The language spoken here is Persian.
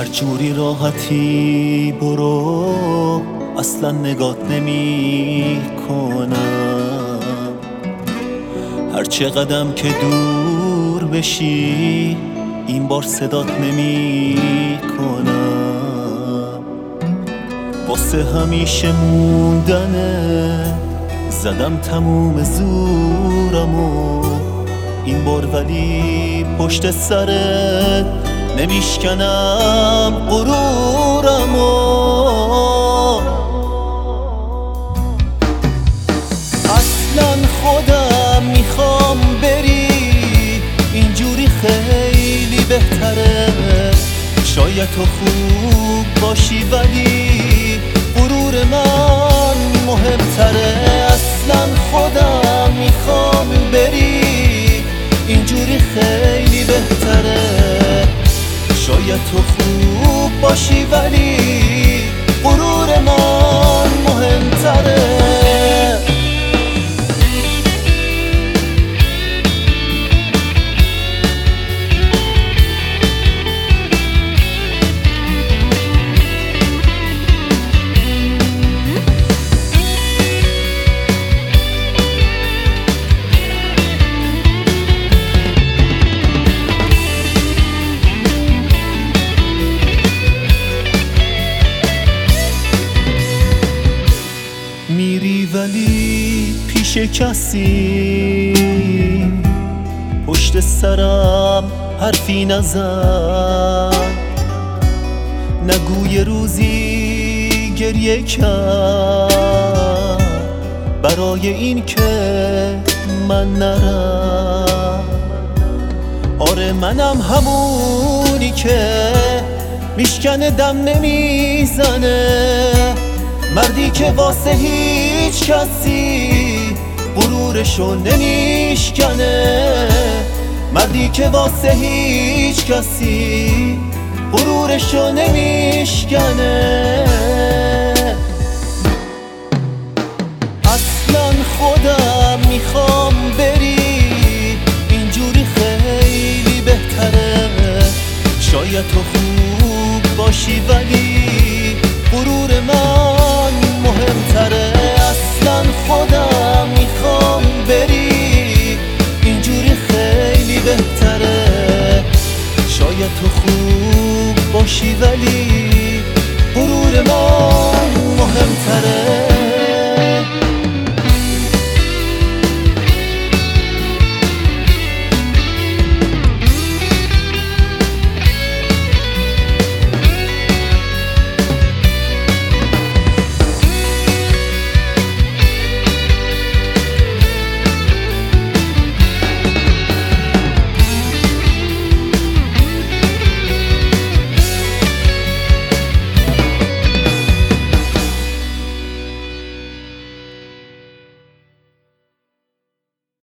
هر جوری راحتی برو، اصلا نگات نمی کنم. هر چه قدم که دور بشی این بار صدات نمی کنم. واسه همیشه موندنه زدم تموم زورمو، این بار ولی پشت سرت نمیشکنم غرورمو. اصلا خودم میخوام بری، اینجوری خیلی بهتره. شاید تو خوب باشی ولی غرور من مهمتره. اصلا خودم میخوام بری، اینجوری خیلی بهتره. شاید تو خوب باشی ولی غرور من مهمتره. میری ولی پیش کسی پشت سرم حرفی نزن. نگو یه روزی گریه کرد برای این که من نرم. آره منم همونی که میشکنه دم نمیزنه، مردی که واسه هیچ کسی غرورشو نمیشکنه. مردی که واسه هیچ کسی غرورشو نمیشکنه. اصلا خودم میخوام بری، اینجوری خیلی بهتره. شاید تو خوب باشی ولی غرور من مهمتره. اصلا خودم میخوام بری، اینجوری خیلی بهتره. شاید تو خوب باشی ولی غرور من مهمتره.